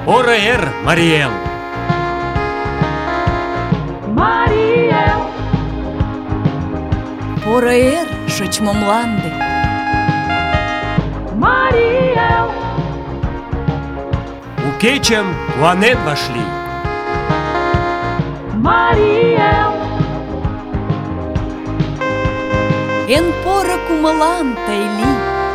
Поро эр, Мариэл! Мариэл! Поро эр, шочмо мланде! Мариэл! У кечем куанен вашли. Мариэл! Эн поро кумалан тайли!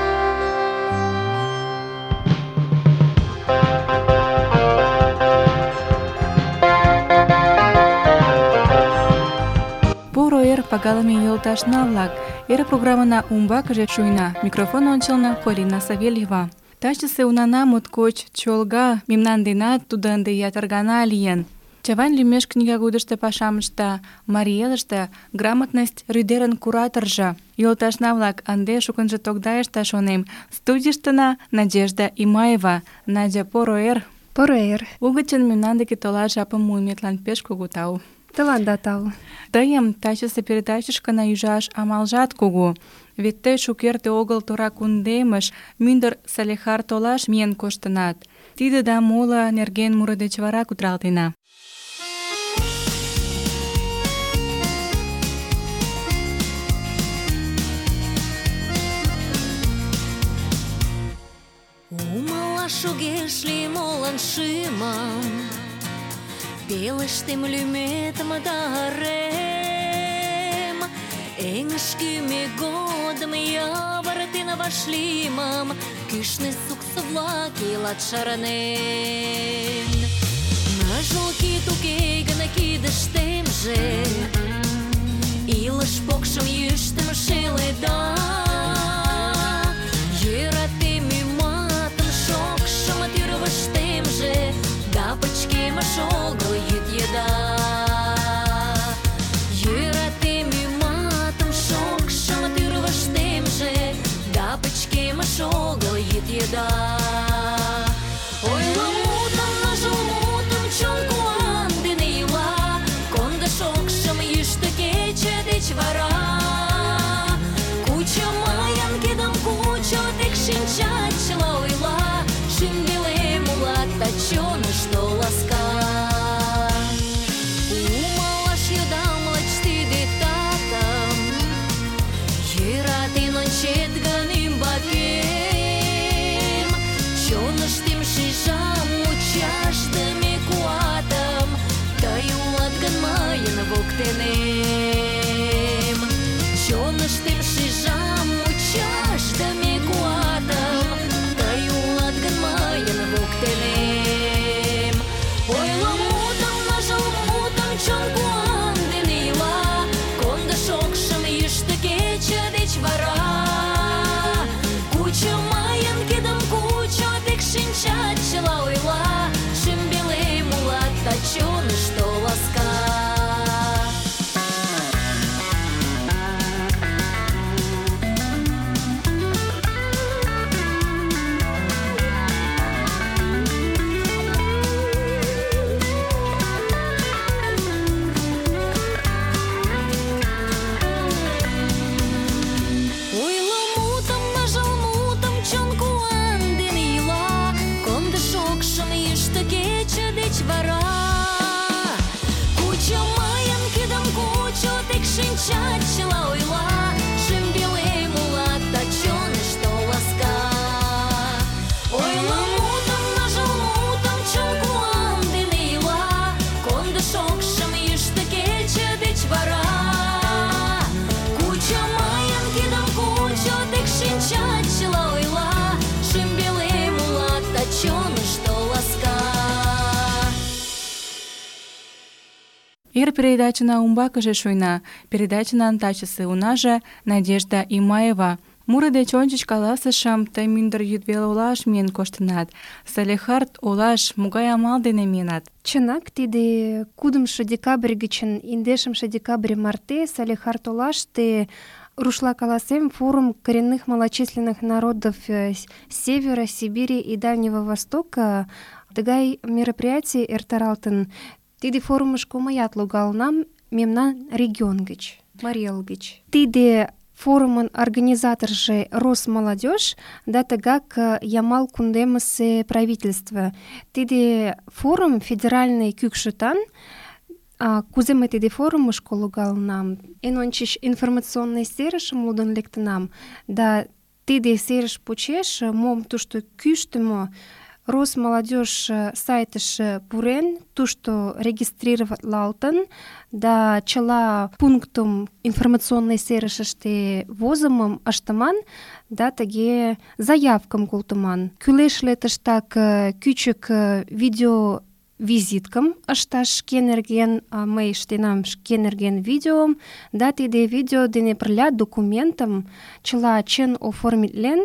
Поро эр пагалыме йолташна-влак, эре программана умбакыже шуйна. Микрофон ончылно Полина Савельева. Тачысе унана моткоч чолга мемнан денат тудо ынде ятыр гана лийын. Чавайн лӱмеш книгагудышто пашам ышта, Мариэлыште грамотность рӱдерын кураторжо. Йолташна-влак, ынде шукынжо тогдайышта, шонем. Студийыштына Надежда Имаева. Надя, поро эр. Поро эр. Угычын мемнан деке толаш жапым муыметлан пеш кугу тау. Тыланда тау. Тыйым тачысе передачышкына ӱжаш амалжат кугу. Вет тый шукерте огыл тора кундемыш мӱндыр Салехар толаш миен коштынат. Тиде да моло нерген муро деч вара кутыралтена. Умылаш огеш лий молан шӱмым, пелештем лӱметым дарем. Эҥыж кӱмӧ годым явыртен вашлиймым, кӱшнӧ суксо-влак илат шарнен. Ныжыл кид уке гын кидыштемже, илыш покшым йӱштым шеледа. Йӧратем ӱматым шокшым тӱрвыштемже, да пычкемыш огыл йӱд еда. Йӧратем ӱматым шокшым тӱрвыштемже, да пычкемыш огыл йӱд еда. Ойло мутым, ныжыл мутым чон куан дене ила, кондо шокшым йӱштӧ кече деч вара. Кучо мыйын кидым, кучо, тек шинчат чыла ойла, шӱмбелем улат, да чонышто ласка. Умылаш йодам лач тиде татым, йӧратен ончет гын ӱмбакем, чоныштем шижам мучашдыме куатым, тый улат гын мыйын воктенем. Чоныштем шижам мучашдыме куатым, тый улат гын мыйын воктенем. Ойло мутым, ныжыл мутым чон куан дене ила, кондо шокшым йӱштӧ кече деч вара. Кучо мыйын кидым, кучо, тек шинчат чыла ойла, шӱмбелем улат, да чонышто ласка. Ойло мутым, ныжыл мутым чон куан дене ила, кондо шокшым йӱштӧ кече деч вара. Кучо мыйын кидым, кучо, тек шинчат чыла ойла, шӱмбелем улат, да чонышто ласка. Ойло мутым, ныжыл мутым чон куан дене ила, кондо шокшым йӱштӧ кече деч вара. Кучо мыйын кидым, кучо, тек шинчат чыла ойла, шӱмбелем улат, да чонышто ласка. Эр передачына умбакыже шуйна. Передачынан тачысе унаже Надежда Имаева. Муро деч ончыч каласышым, тый мӱндыр йӱдвел олаш миен коштынат. Салехард олаш могай амал дене миенат? Чынак, тиде 2 декабрь гычын 10 декабрь марте Салехард олаште, рушла каласем, форум коренных малочисленных народов Севера, Сибири и Дальнего Востока тыгай мероприятий эртаралтын. Тиде форумышко мыят логалынам мемнан регион гыч, Мариэл гыч. Тиде форумын организаторжы Росмолодежь, да тыгак Ямал кундемысе правительство. Тиде форум федеральный кӱкшытан, кузе мый тиде форумыш логалынам, эн ончыч информационный серышым лудын лектынам, да тиде серыш почеш мом тушто кӱштымӧ Росмолодежь сайтыш пурен, тушто регистрироватлалтын, да чыла пунктым информационный серышыште возымым ыштыман, да тыге заявкым колтыман. Кӱлешле тыштак кӱчык видео визиткым ышташ шке нерген, мый ыштенам шке нерген видеом, да тиде видео дене пырля документым чыла чын оформитлен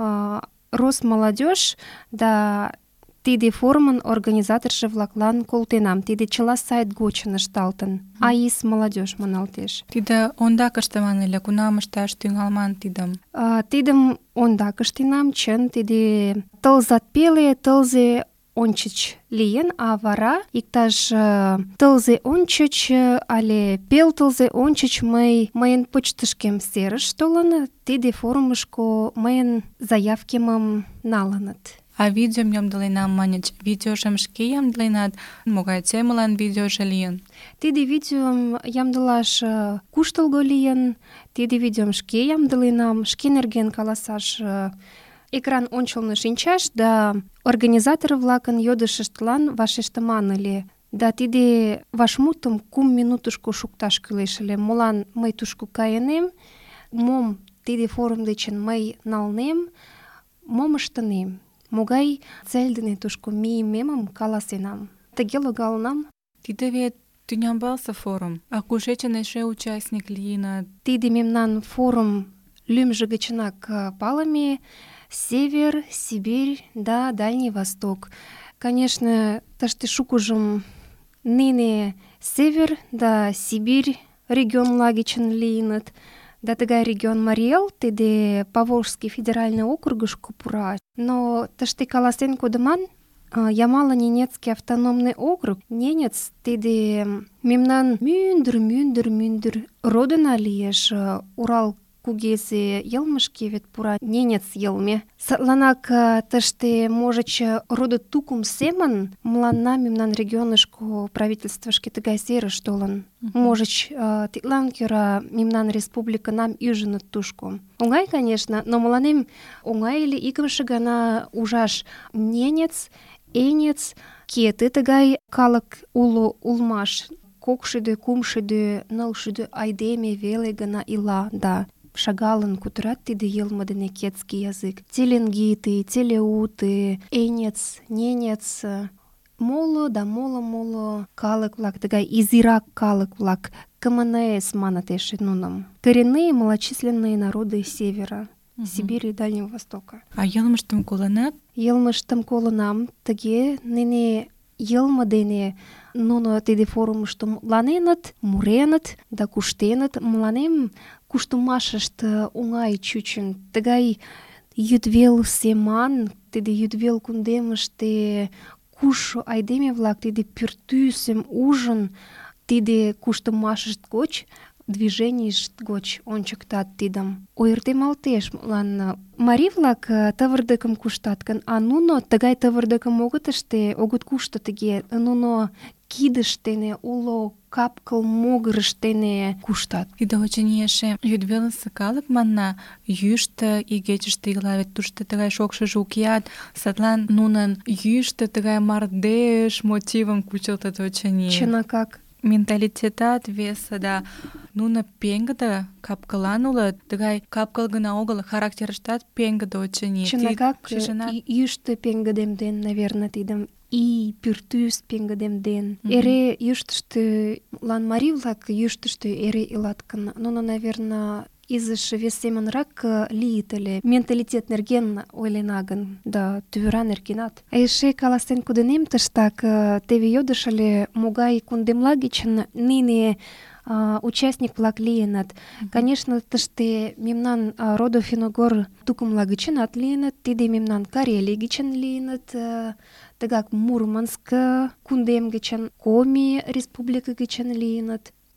Росмолодежь, да тиде форумын организаторжы-влаклан колтенам. Тиде чыла сайт гочын ышталтын. АИС молодежь маналтеш. Тиде ондак ыштыман ыле, кунам ышташ тӱҥалман тидым? Тидым ондак ыштенам, чын, тиде тылзат пеле, тылзе ончыч лийын, а вара иктаж тылзе ончыч але пел тылзе ончыч мыйын почтышкем серыш толын, тиде форумышко мыйын заявкемым налыныт. А видеом ямдыленам маньыч, видеожым шке ямдыленат, могай темылан видеожо лийын? Тиде видеом ямдылаш куштылго лийын, тиде видеом шке ямдыленам, шке нерген каласаш экран ончылно шинчаш, да организатор-влакын йодышыштлан вашештыман ыле. Да тиде вашмутым 3 минутышко шукташ кӱлеш ыле. Молан мый тушко кайынем, мом тиде форум дечын мый налнем, мом ыштынем, могай цель дене тушко мийымемым каласенам. Тыге логалынам. Тиде вет тӱнямбалсе форум, а кушечын эше участник лийыныт? Тиде мемнан форум лӱмжӧ гычынак палыме: Север, Сибирь, да Дальний Восток. Конечно, тыште шукыжым нине Север да Сибирь регионла гычын лийыныт. Да тыгай регион Марий Эл, тиде Поволжский федеральный округышко пура. Но тыште каласен кодыман, Ямало-Ненецкий автономный округ, Ненец, тиде мемнан мӱндыр родына лиеш, Урал кугезе йылмышке вет пура Ненец йылме. Садланак тыште можыч родо-тукум семын мыланна мемнан регионышко правительствышке тыгай серыш толын. Можыч, тидлан кӧра мемнан республикынам ӱжыныт тушко. Оҥай, конечно, но мыланем оҥай ыле икымше гана ужаш Ненец, Энец, кеты тыгай калык уло улмаш. 200-300, 400 айдеме веле гына ила, да. Шагалын кутырат тиде йылме дене кетский язык. Теленгиты, телеуты, Энец, Ненец, моло да моло калык-влак, тыгай изирак калык-влак, КМНС манат эше нуным. Коренные малочисленные народы Севера, Сибири и Дальнего Востока. А йылмыштым колынат? Йылмыштым колынам, тыге нине йылме дене нуно тиде форумышто мутланеныт, муреныт да куштеныт. Мыланем куштымашышт оҥай чучын. Тыгай йӱдвел семан, тиде йӱдвел кундемыште кушшо айдеме-влак тиде пӱртӱсым ужын, тиде куштымашышт гоч, движенийышт гоч ончыктат тидым. Ойыртемалтеш мыланна. Марий-влак тывырдыкым куштат гын, а нуно тыгай тывырдыкым огыт ыште, огыт кушто тыге. Нуно кидышт дене, уло кап-кыл могырышт дене куштат. Тиде очыни эше йӱдвелысе калык манна, йӱштӧ игечыште ила, вет тушто тыгай шокшыжо укеат, садлан нунын йӱштӧ тыгай мардеж мотивым кучылтыт очыни. Чынакак. Менталитетат весе, да нуно пеҥгыде кап-кылан улыт, тыгай кап-кыл гына огыл, характерыштат пеҥгыде очыни. Чынакак, йӱштӧ пеҥгыдемден, наверное, тидым. И пӱртӱс пеҥгыдемден. Эре йӱштыштӧ, марий-влак йӱштыштӧ эре илат гын, нуно, наверное, изиш вес семынрак лийыт ыле. Менталитет нерген ойлена гын, да тӱвыра нергенат. Эше каласен кодынем тыштак, теве йодыш ыле, могай кундемла гычын нине участник-влак лийыныт. Конечно, тыште мемнан родо-финогор тукымла гычынат лийыныт, тиде мемнан Карелий гычын лийыныт, тыгак Мурманск кундем гычын, Коми республика гычын лийыныт.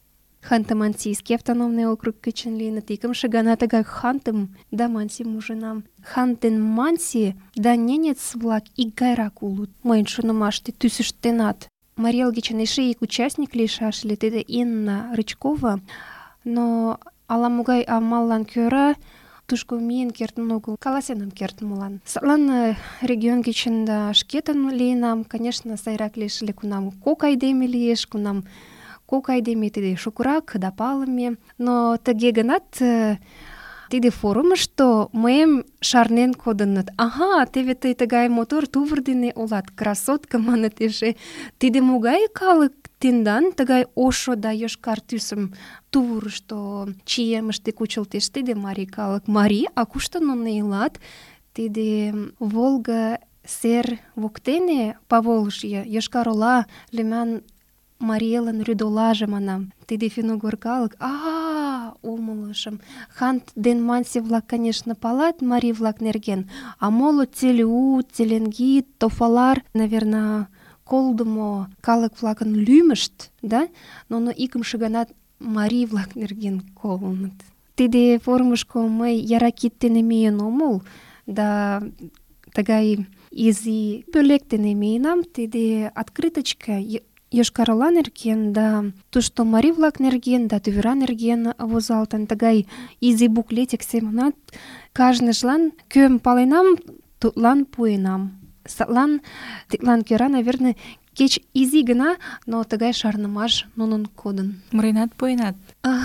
Ханты-Мансийский автономный округ гычын лийыныт. Икымше гана тыгай Хантым да Мансим ужынам. Хан ден Манси да ненец-влак икгайрак улыт. Мыйын шонымаште тӱсыштенат. Марий Эл гычын эше ик участник лийшаш ыле, тиде Инна Рычкова, но ала-могай амаллан кӧра тушко миен кертын огыл, каласен ом керт молан. Садлан регион гычын да шкетын лийынам, конечно, сайрак лиеш ыле, кунам кок айдеме лиеш, кунам кок айдеме тиде шукырак да палыме. Но тыге гынат, тиде форумышто мыйым шарнен кодыныт. Ага, теве тый тыгай мотор тувыр дене улат, красотка, маныт эше. Тиде могай калык тендан тыгай ошо да йошкар тӱсым тувырышто чиемыште кучылтеш? Тиде марий калык. Марий, а кушто нуно илат? Тиде Волга сер воктене, Поволжье, Йошкар-Ола лӱман Марий Элын рӱдолаже, манам. Тиде финугор калык. Умылышым. Хант ден Манси-влак, конечно, палат марий-влак нерген, а моло Телеут, Теленгит, Тофалар, наверное, колдымо калык-влакын лӱмышт, да? Но икымше гана марий-влак нерген колыныт. Тиде форумышко мый яра кид дене миен омыл, да тыгай изи пӧлек дене миенам. Тиде открыточка Йошкар-Ола нерген, да тушто марий-влак нерген, да тувера нерген возалтын. Тыгай изи буклетик семынат кажныжлан кӧм паленам, тудлан пуэнам. Садлан тидлан кӧра, наверное, кеч изи гына, но тыгай шарнымаш нунын кодын. Муренат, пуэнат?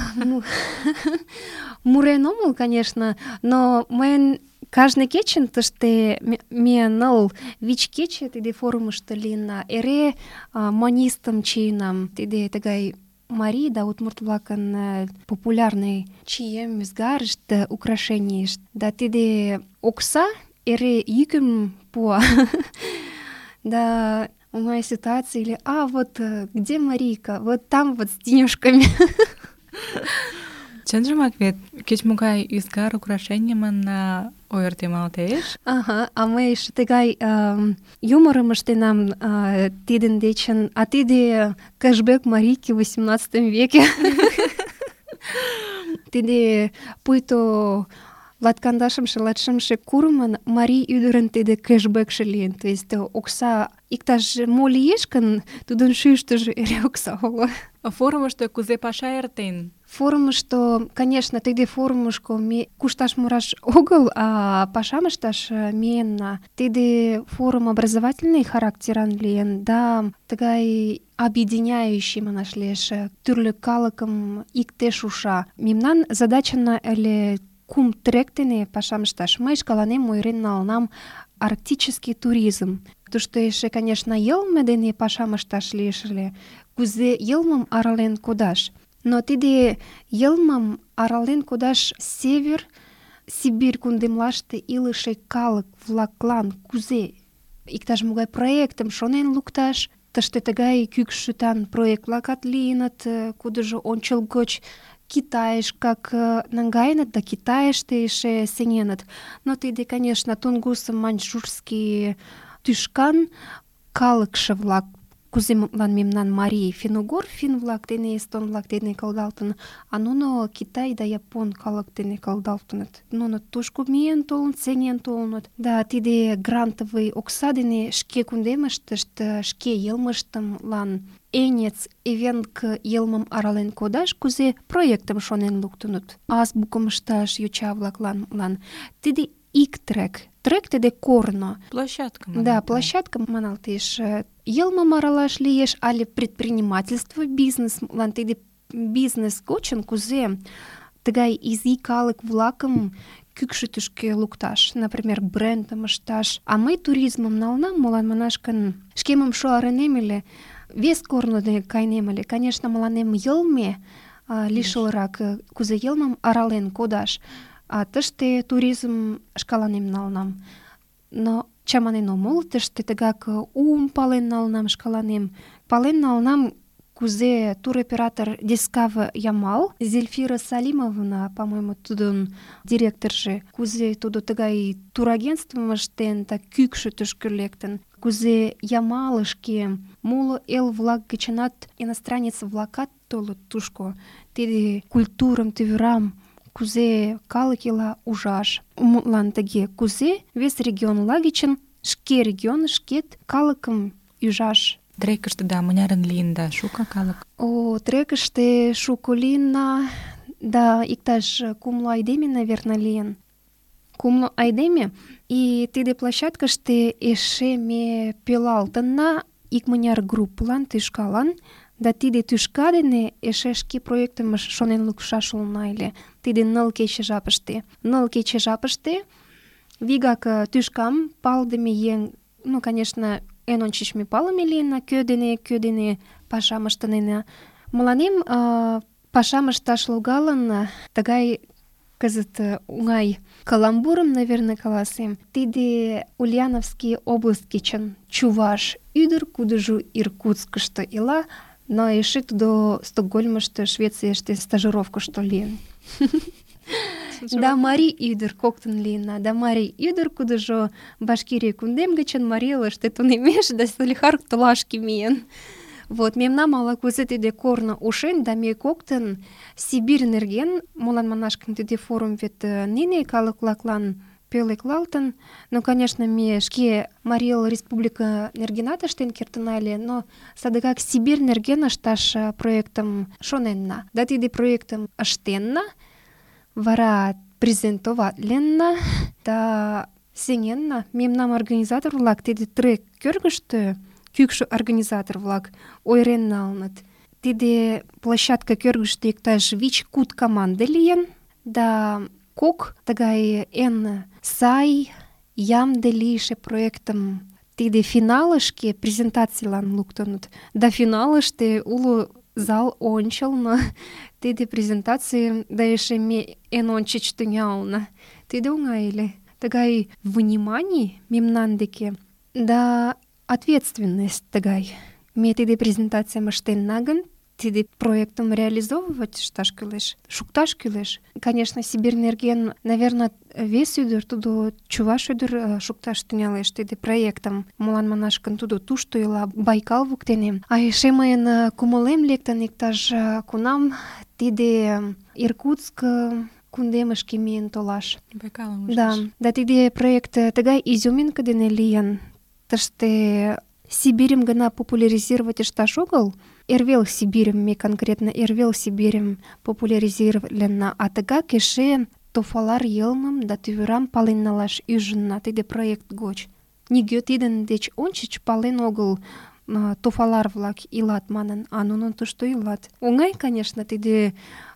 Мурен омыл, конечно, но мыйын кажне кечын тыште ме ныл вич кече тиде форумышто лийна. Эре манистым чиенам. Тиде тыгай марий да удмурт-влакын популярный чием, ӱзгарышт, украшенийышт. Да тиде окса эре йӱкым пуа. Да моя ситуация или вот где Марийка? Вот там вот с денежками. Чынжымак вет, кеч-могай ӱзгар украшенийым ойыртемалтеш. Ага, а мый эше тыгай юморым ыштенам тидын дечын. А тиде кэшбэк Марийки в 18 веке. Тиде пуйто латкандашымше курымын марий ӱдырын тиде кэшбэкше лийын. То есть окса иктаж мо лиеш гын, тудын шӱйыштыжӧ эре окса уло. Форумышто кузе паша эртен? Форумышто, конечно, тиде форумышко ме кушташ мураш огыл, а пашам ышташ миенна. Тиде форум образовательный характеран лийын, да тыгай объединяющий, манаш лиеш, тӱрлӧ калыкым иктеш уша. Мемнан задачана ыле кум трек дене пашам ышташ. Мый шкаланем ойырен налынам арктический туризм. Тушто эше, конечно, йылме дене пашам ышташ лиеш ыле, кузе йылмым арален кодаш. Но тиде йылмым арален кодаш север, Сибирь кундемлаште илыше калык-влаклан кузе иктаж-могай проектым шонен лукташ. Тыште тыгай кӱкшӱтан проект-влакат лийыныт, кудыжо ончылгоч Китайышкак наҥгаеныт да Китайыште эше сеҥеныт. Но тиде, конечно, тунгусо маньчжурский тӱшкан калыкше-влак, кузе мутлан мемнан марий финугор финн-влак дене, эстон-влак дене кылдалтын, а нуно Китай да Япон калык дене кылдалтыныт. Нуно тушко миен толын, сеҥен толыныт. Да тиде грантовый окса дене шке кундемыштышт, шке йылмыштымлан Энец эвенк йылмым арален кодаш, кузе проектым шонен луктыныт. Азбукым ышташ йоча-влаклан. Тиде ик трек. Трек тиде корно. Площадка. Да, площадка маналтеш. Йылмым аралаш лиеш, але предпринимательство, бизнес. Лан тиде бизнес гочын кузе тыгай изи калык-влакым кӱкшытышкӧ лукташ, например, брендым ышташ. А мый туризмым налынам, молан манаш гын, шкемым шуарынем ыле, вес корно дене кайнем ыле. Конечно, мыланем йылме лишылрак, кузе йылмым арален кодаш. А тыште туризм шкаланем налынам. Но чаманен омыл, тыште тыгак уым пален налынам шкаланем. Пален налынам, кузе туроператор Дискава Ямал, Зельфира Салимовна, по-моему, тудун директоржи, кузе туду тыгай турагентство маштен, та кӱкшӧ тӱшкӧ кузе Ямалышке моло эл-влак гычынат иностранец-влакат толыт тушко. Тиде культурым, тӱвырам, кузе калык ила ужаш. Мутлан тыге, кузе вес регионла гычын шке регионышкет калыкым ӱжаш. Трекыште да мынярын лийын да шуко калык? Трекыште шуко лийынна, да иктаж кумло айдеме, наверное, лийын. Кумло айдеме, и тиде площадкыште эше ме пелалтынна икмыняр групплан, тӱшкалан, да тиде тӱшка дене эше шке проектым шонен лукшаш улына ыле. Тиде 9 кече жапыште. 9 кече жапыште вигак тӱшкам палыдыме еҥ, конечно, эн ончыч ме палыме лийынна, кӧ дене пашам ыштынена. Мыланем пашам ышташ логалын тыгай кызыт оҥай каламбурым, наверное, каласем. Тиде Ульяновский область гычын чуваш ӱдыр, кудыжо Иркутскышто ила, но эше тудо Стокгольмышто, Швецийыште стажировкышто лийын. Да марий ӱдыр коктын лийна, да марий ӱдыр, кудыжо Башкирий кундем гычын Марий Элыште тунемеш да Салихард толашке миен. Мемнам ала-кузе тиде корно ушен, да ме коктын Сибирь нерген, молан манаш гын тиде форум вет нине калык-влаклан пӧлеклалтын. Но, конечно, ме шке Марий Эл республика нергенат ыштен кертына ыле, но садыгак Сибирь нерген ышташ проектым шоненна. Да тиде проектым ыштенна, вара презентоватленна да сеҥенна. Мемнам организатор-влак тиде трек кӧргыштӧ, кӱкшӧ организатор-влак ойырен налыныт. Тиде площадка кӧргыштӧ иктаж 5-6 команде лийын, да кок тыгай эн сай, ямде лийше проектым тиде финалышке презентацийлан луктыныт. Да финалыште уло зал ончылно тиде презентацийым да эше ме эн ончыч тӱҥална. Тиде оҥай ыле. Тыгай вниманий мемнан деке, да ответственность тыгай. Ме тиде презентацийым ыштенна гын, тиде проектым реализовывать ышташ кӱлеш, шукташ кӱлеш. Конечно, Сибирь нерген, наверное, вес ӱдыр, тудо чуваш ӱдыр шукташ тӱҥалеш тиде проектым. Молан манаш гын, тудо тушто ила, Байкал воктене. А эше мыйын кумылем лектын иктаж кунам тиде Иркутск кундемышке миен толаш. Байкалым ужаш. Да тиде проект тыгай изюминка дене лийын. Тыште Сибирьым гына популяризировать ышташ огыл, Эрвел Сибирьым, ме конкретно Эрвел Сибирьым популяризироватленна, а тыгак эше Тофалар йылмым да тӱвырам пален налаш ӱжынна тиде проект гоч. Нигӧ тидын деч ончыч пален огыл тофалар-влак илат манын, а нуно тушто илат. Оҥай, конечно, тиде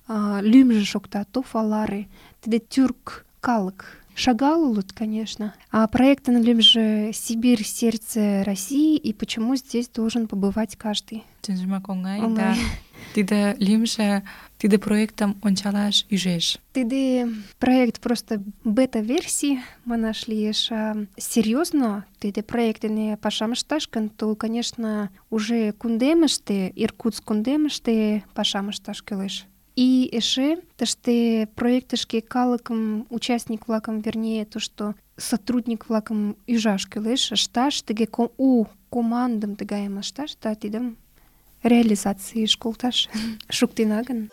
лӱмжӧ шокта, тофалары, тиде тюрк калык. Шагал улыт, конечно. А проектын лӱмжӧ «Сибирь, сердце России», и почему здесь должен побывать каждый. Чынжымак оҥай, да. Тиде лӱмжӧ, тиде проектым ончалаш ӱжеш. Тиде проект просто бета-версий, манаш лиеш. Серьезно, тиде проект дене пашам ышташ гын, то, конечно, уже кундемыште, Иркутск кундемыште пашам ышташ кӱлеш. И эше тыште проектышке калыкым, участник-влакым, вернее, то, что сотрудник-влакым ӱжаш кӱлеш, ышташ, тыге у командым тыгайым ышташ, да тидым реализацийыш колташ шуктена гын.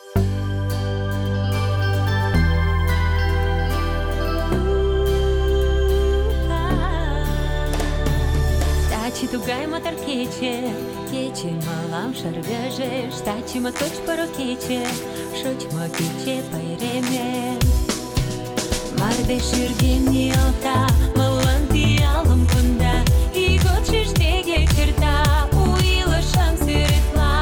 Таче тугай мотор кече, кече мылам шыргыжеш, таче моткоч поро кече, шочмо кече пайреме. Мардеж шӱргем ниялта, мылам пиалым конда, ийготшеш теге черта, у илышым сӱретла.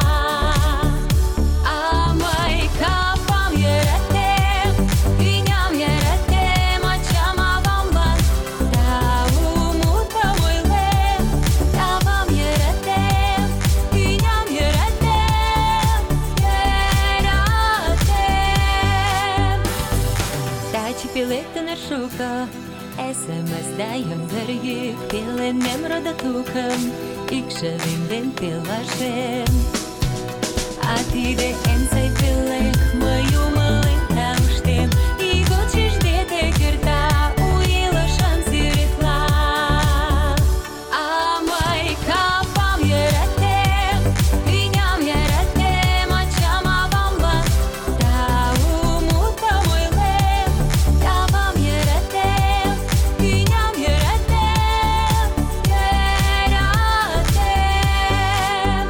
А мый капам йӧратем, ӱням йӧратем, ачам-авамлан, да у мутым ойлем, тавам йӧратем, ӱням йӧратем, йӧратем. Таче пелектынер шуко, SMS-да йоҥгыр йӱк, пеленем родо-тукым, икшывем ден пелашем. А тиде эн сай пелек мою малын тауштем, и гочи ждете керта уилашан сиретла. А май капам еретем, виням еретем, ачама вамла, таумута мой лем, капам еретем, виням еретем, еретем.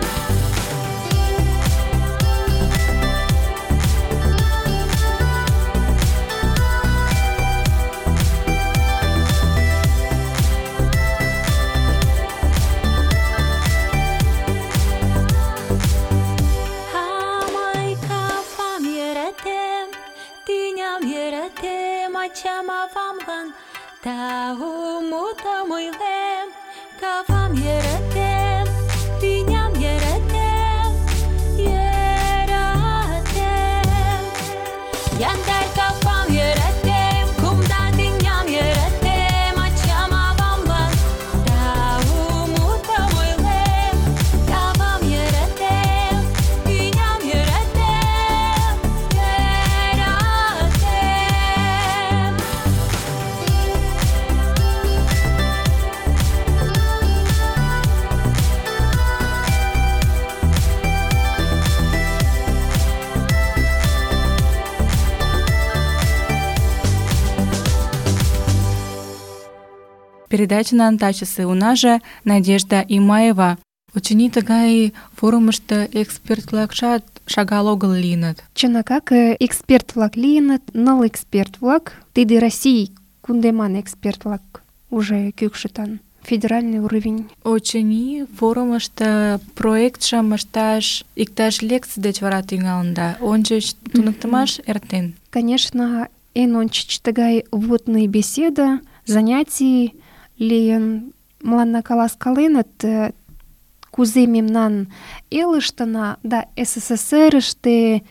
Хамай кафам еретем, тиням еретем, ачама вамган, таумута мой лем, кафам еретем, тиням еретем, еретем. Яндай кафам еретем, кумда тиням еретем, ачама вамган, таумута мой лем, кафам еретем, тиням еретем, еретем. Передача на антачысы. У нас же Надежда Имаева. Учени тагай форумышты эксперт-влакшат шагал огыл лийыныт. Чынакак эксперт-влак лийыныт, ныл эксперт-влак. Тиде Россий кундеман эксперт-влак уже кӱкшытан. Федеральный уровень. Очыни форумышты проектшым ышташ иктаж лекций деч вара тӱҥалында. Ончыч туныктымаш эртен. Конечно, эн ончыч тыгай вводный беседа, занятий лийын. Мыланна каласкаленыт, кузе мемнан элыштына да СССР-ыште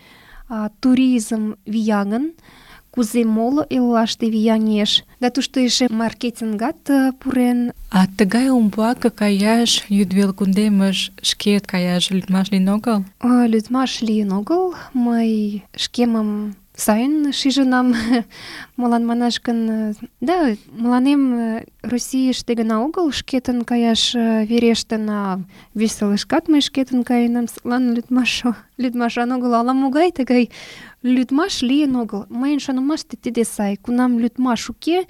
туризм вияҥын, кузе моло эллаште вияҥеш, да тушто эше маркетингат пурен. А тыгай умбаке каяш, йӱдвел кундемыш шкет каяш лӱдмаш лийын огыл? Лӱдмаш лийын огыл. Мый шкемым сайын шижынам. Молан манаш гын, да, мыланем Российыште гына огыл шкетын каяш верештын, а весылышкат мый шкетын каенам. Садлан лӱдмашан огыл. Ала-могай тыгай лӱдмаш лийын огыл. Мыйын шонымаште тиде сай. Кунам лӱдмаш уке,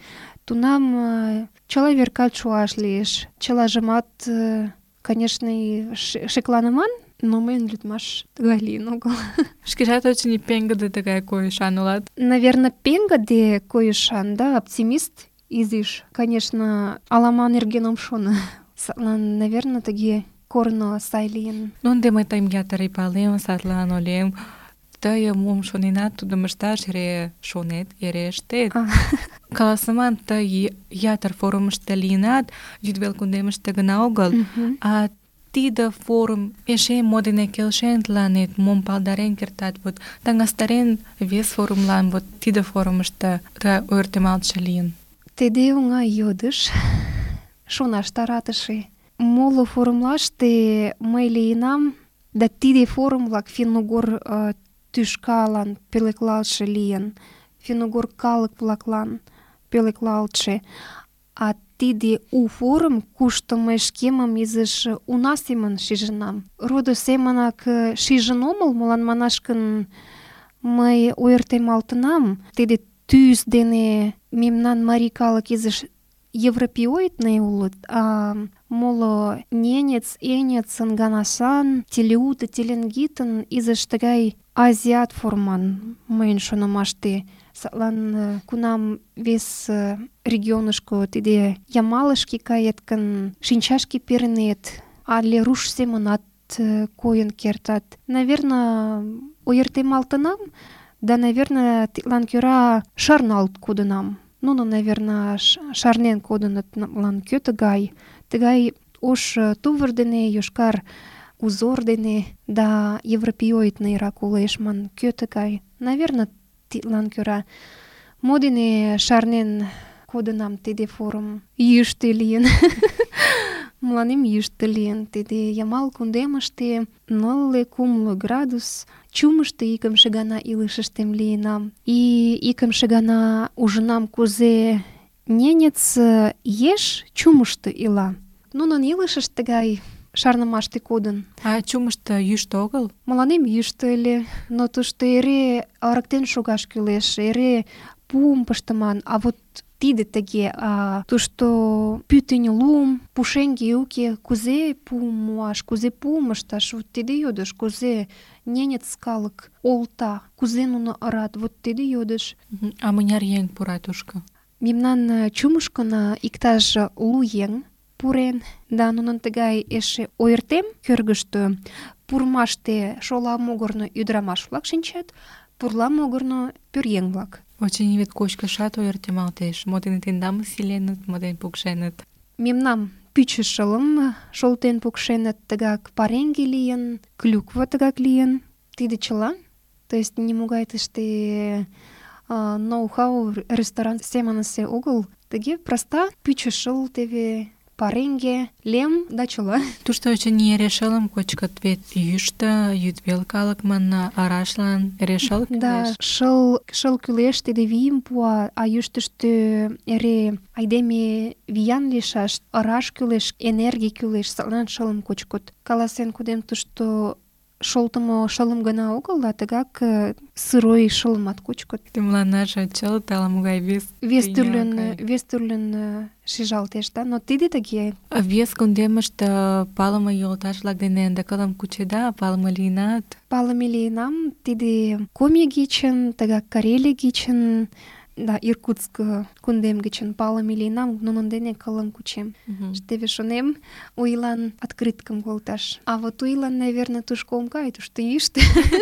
тунам чыла веркат шуаш лиеш. Чылажымат, конечно, шекланыман, но мыйын лӱдмаш тыгай лийын огыл. Шкежат очень пеҥгыде тыгай койышан улат. Наверное, пеҥгыде койышан, да, оптимист изиш. Конечно, алама нерген ом шоно. Садлан, наверное, тыге корно сай лийын. Ну, ынде мый тыйым ятыр палем, садлан ойлем. Тыйым мом шоненат, тудым ышташ эре шонет, эре ыштет. Каласыман, тый ятыр форумышто лийынат, йӱдвел кундемыште гына огыл. А тиде форум эше мо дене келшен тыланет, мом палдарен кертат, вот таҥастарен вес форумлан, вот тиде форумышто ойыртемалтше лийын. Тиде оҥай йодыш, шонаш таратыше. Моло форумлаште мый лийынам, да тиде форум-влак финно-угор тӱшкалан пӧлеклалтше лийын, финно-угор калык-влаклан пӧлеклалтше. А тиде у форум, кушто мый шкемым изиш уна семын шижынам. Родо семынак шижын омыл, молан манаш гын, мый ойыртемалтынам. Тиде тӱс дене мемнан марий калык изиш европеоидный улыт, а моло ненец-энецын ганасан, телеуты, теленгитын изиш тыгай азиат форман, мыйын шонымаште. Садлан кунам вес регионышко тиде Ямалышке кает гын, шинчашке пернет, але руш семынат койын кертат. Наверное, ойыртемалтынам, да, наверное, тидлан кӧра шарналт кодынам. Нуно, наверное, шарнен кодыныт, мылан кӧ тыгай ош тувыр дене, йошкар узор дене, да европеоидныйрак улеш ман, кӧ тыгай. Наверное, тидлан кӧра. Мо дене шарнен кодынам тиде форум? Йӱштӧ лийын. Мыланем йӱштӧ лийын. Тиде Ямал кундемыште 0-кумло градус чумышто икымше гана илышыштем лийынам. И икымше гана ужынам, кузе ненец еш чумышто ила. Нунын илышышт тыгай шарнымаште кодын. А чумышто йӱштӧ огыл? Мыланем йӱштӧ ыле, но тушто эре ырыктен шогаш кӱлеш, эре пуым пыштыман. А вот тиде тыге, тушто пӱтынь лум, пушеҥге уке, кузе пуым муаш, кузе пуым ышташ, вот тиде йодыш, кузе ненец калык олта, кузе нуно ырат, вот тиде йодыш. А мыняр еҥ пура тушко? Мемнан чумышкына иктаж 100 еҥ пурен, да нунын тыгай эше ойыртем кӧргыштӧ пурмаште шола могырно ӱдырамаш-влак шинчат, пурла могырно пӧръеҥ-влак. Очыни вет кочкышат ойыртемалтеш. Мо дене тендам силеныт, мо дене пукшеныт? Мемнам пӱчӧ шылым шолтен пукшеныт, тыгак пареҥге лийын, клюква тыгак лийын. Тиде чыла. То есть нимогай тыште ноу-хау ресторан семынысе огыл. Тыге проста пӱчӧ шыл, теве пареҥге, лем да чыла. Тушто очыни эре шылым кочкыт, вет йӱштӧ, йӱдвел калык манна, арашлан эре шыл кӱлеш. Да, шыл кӱлеш, тиде вийым пуа, а йӱштыштӧ эре айдеме виян лийшаш, ыраш кӱлеш, энергий кӱлеш, садлан шылым кочкыт. Каласен кодем, тушто шолтымо шылым гына огыл, да тыгак сырой шылымат кочкыт. Мыланнаже чылт ала-могай Вес тӱрлын шижалтеш, да, но тиде тыге. Вес кундемыште палыме йолташ-влак дене ынде кылым кучеда, палыме лийынат? Палыме лийынам, тиде Коми гычын, тыгак Карелий гычын, да, Иркутск кундем гычын палыме лийынам, нунын дене кылым кучем. Теве шонем, у ийлан открыткым колташ. А вот у ийлан, наверное, тушко ом кай, тушто йӱштӧ.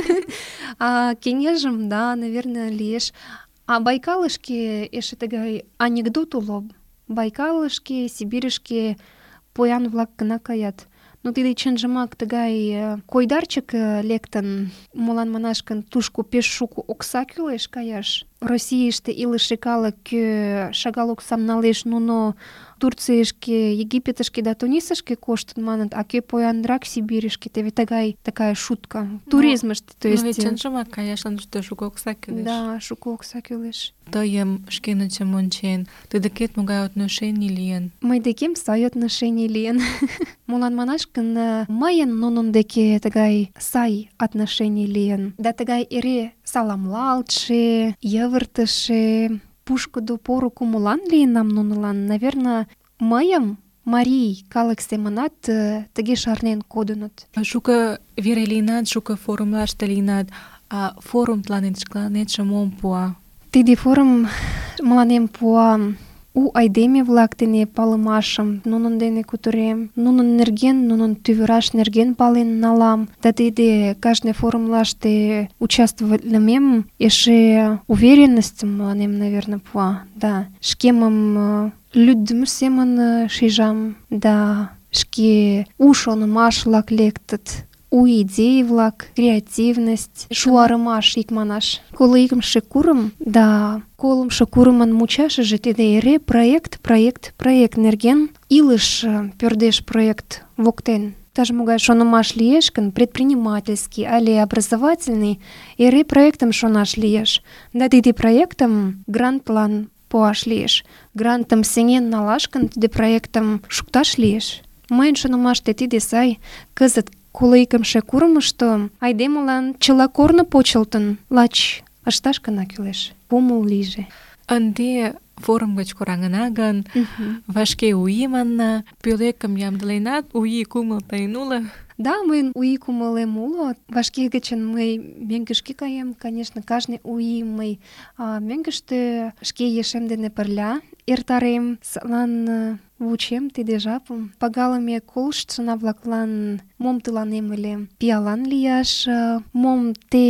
А кеҥежым, да, наверное, лиеш. А Байкалышке эше тыгай анекдот уло. Байкалышке, Сибирьышке поян-влак гына каят. Но тиде чынжымак тыгай койдарчык лектын, молан манаш гын, тушко пеш шуко окса кӱлеш каяш. Российыште илыше калык кӧ шагал оксам налеш, нуно Турцийышке, Египетышке да Тунисышке коштыт маныт, а кӧ поянрак Сибирьышке, теве такая шутка. Туризмыште, то есть... Но вет чынжымак каяшлан тушто шуко окса кӱлеш. Да, шуко окса кӱлеш. Тыйым шкенычым ончен, тый декет могай отношений лийын? Мый декем сай отношений лийын. Молан манаш гын, мыйын нунын деке тыгай сай отношений лийын. Да тыгай эре саламлалтше, йывыртыше, пушкыдо поро кумылан лийынам нунылан. Наверное, мыйым марий калык семынат тыге шарнен кодыныт. Шуко вере лийынат, шуко форумлаште лийынат, а форум тыланет шкаланетше мом пуа? Тиде форум мыланем пуа у айдеме-влак дене палымашым, нунын дене кутырем, нунын нерген, нунын тӱвыраш нерген пален налам. Да тиде кажне форумлаште участвоватлымем эше уверенностьым мыланем, наверное, пуа. Да, шкемым лӱддымӧ семын шижам, да шке у шонымаш-влак лектыт. У идей-влак, креативность, шуарымаш икманаш. Коло икымше курым, да колымшо курымын мучашыже тиде эре проект нерген, илыш пӧрдеш проект воктен. Иктаж-могай шонымаш лиеш гын, предпринимательский але образовательный, эре проектым шонаш лиеш. Да тиде проектым грантлан пуаш лиеш. Грантым сеҥен налаш гын, тиде проектым шукташ лиеш. Мыйын шонымаште тиде сай. Кызыт коло икымше курымышто айдемылан чыла корно почылтын, лач ышташ гына кӱлеш. Кумыл лийже. Ынде форум гыч кораҥына гын, вашке У ий манна, пӧлекым ямдыленат, У ий кумыл тыйын уло? Да, мыйын У ий кумылем уло. Вашке гычын мый мӧҥгышкӧ каем. Конечно, кажне У ий мый мӧҥгыштӧ шке ешем дене пырля эртарем. Садлан вучем тиде жапым. Пагалыме колыштшына-влаклан мом тыланем ыле пиалан лияш, мом те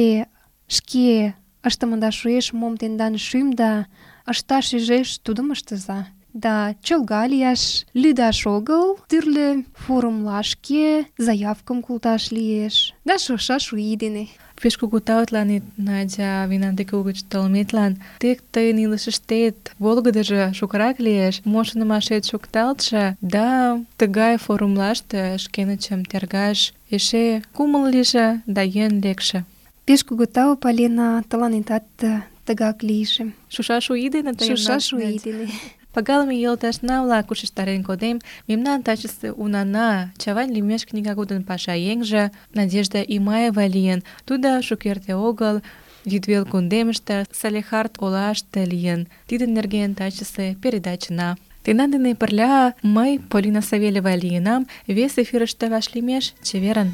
шке ыштымыда шуэш, мом тендан шӱмда ышташ ӱжеш, тудым ыштыза. да чолга лияш, лӱдаш огыл, тӱрлӧ форумлашке заявкым колташ лиеш, да шошаш у ий дене. Пеш кугу таутланет, Надя, мемнан деке угыч толметлан. Тек тыйын илышыштет волгыдыжо шукырак лиеш, мо шонымашет шукталтше, да тыгай форумлаште шкенычым тергаш эше кумыл лийже да йӧн лекше. Пеш кугу тау, Полина, тыланетат тыгак лийже. Шушаш у ий дене тыйым, Шушаш у ий Надя. дене. Пагалыме йолташна-влак, ушештарен кодем, мемнан тачысе унана Чавайн лӱмеш книгагудын пашаеҥже Надежда Имаева лийын. Тудо шукерте огыл Йӱдвел кундемыште, Салехард олаште лийын. Тидын нерген тачысе передачына. Тендан дене пырля мый, Полина Савельева, лийынам. Вес эфирыште вашлиймеш. Чеверын!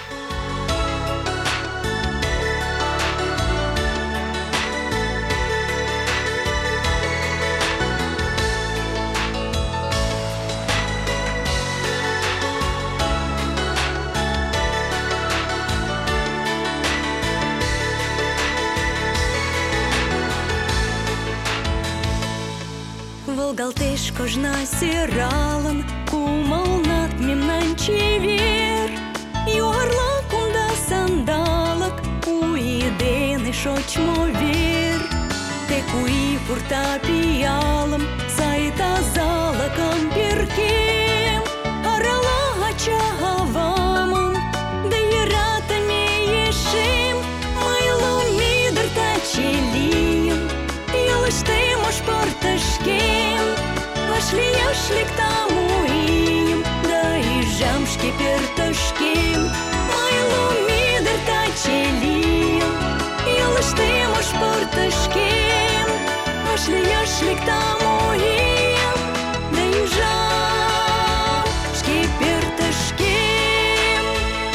Волгалтеш кожна сӧралын, кумылнат мемнан чевер. Юарла кумда сандалык, у ий дене шочмо вер. Тек у ий пурта пиалым, сай тазалыкым перкем. Арала ача-авамым, да йӧратыме ешем. Мый лум ӱдыр таче лийым, ялыштем ош портышкем. Вашлияш лектам у ийым, да ӱжам шке пӧртышкем. Мый лум ӱдыр таче лийым, ялыштем ош портышкем. Вашлияш лектам у ийым, да ӱжам шке пӧртышкем.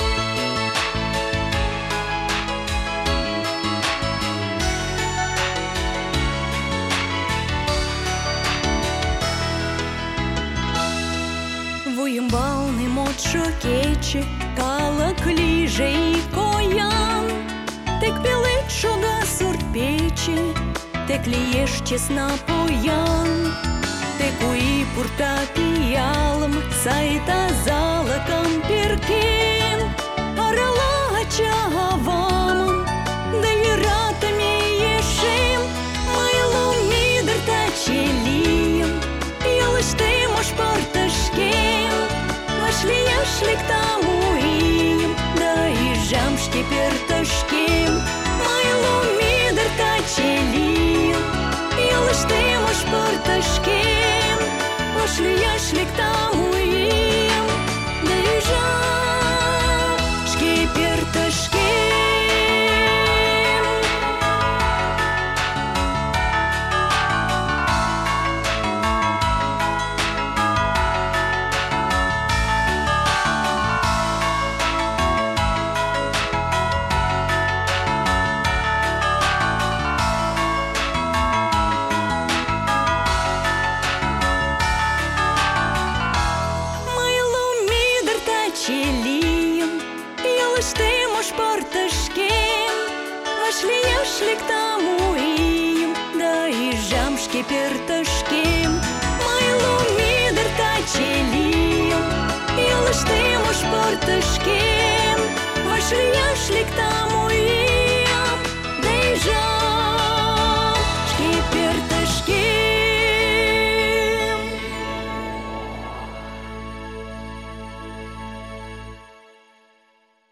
Вуйымбалне модшо кече, калык лийже ий коян. Тек пелед шога сурт-пече, тек лиеш честна поян. Тек у ий пурта пиалым, сай тазалыкым перкен. Арала ача-авамым, да йӧратыме ешем. Мый лум ӱдыр таче лийым, ялыштем ош портышкем. Вашлияш лектам у ийым, да ӱжам шке пӧртышкем. Мый лум ӱдыр таче лийым, ялыштем ош портышкем. Вашлияш лектам у ийым, да ӱжам шке пӧртышкем. Мый лум ӱдыр таче лийым, ялыштем ош портышкем. Вашлияш лектам у ийым, да ӱжам шке пӧртышкем. Мый лум ӱдыр таче лийым, ялыштем ош портышкем. Вашлияш лектам у ийым,